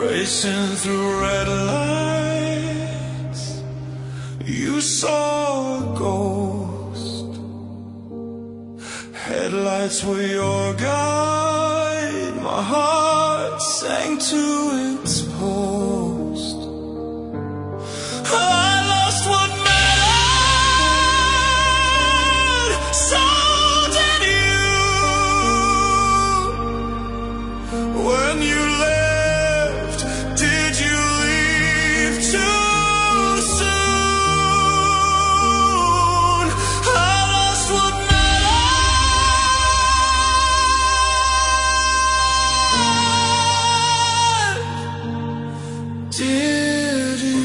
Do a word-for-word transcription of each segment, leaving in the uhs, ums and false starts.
Racing through red lights, you saw a ghost. Headlights were your guide, my heart sank to its post. I lost what mattered, so did you. When you left, did you?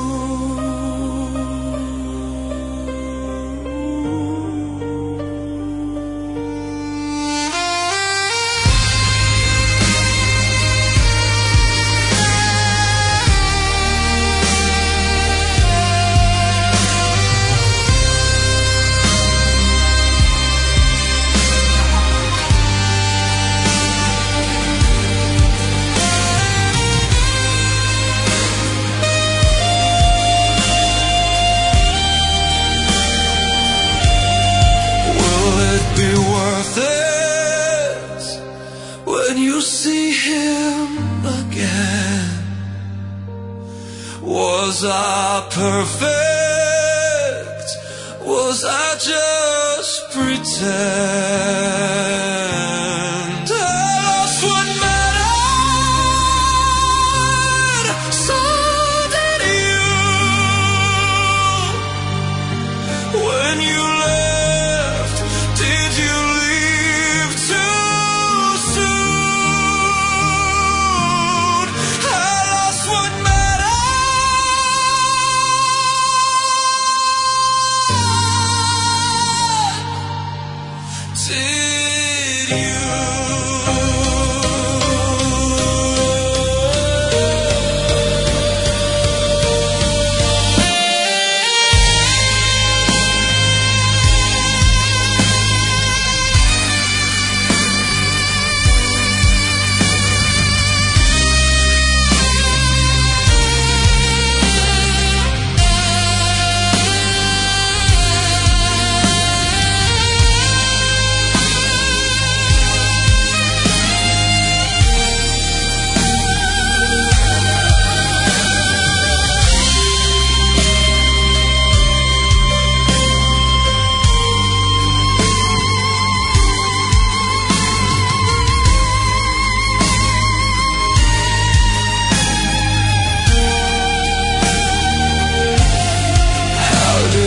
Be worth it when you see him again? Was I perfect? Was I just pretend? I lost what mattered, so did you. When you left, did you leave too soon? I lost what mattered. Did you?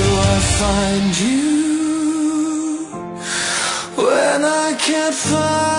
Find you when I can't find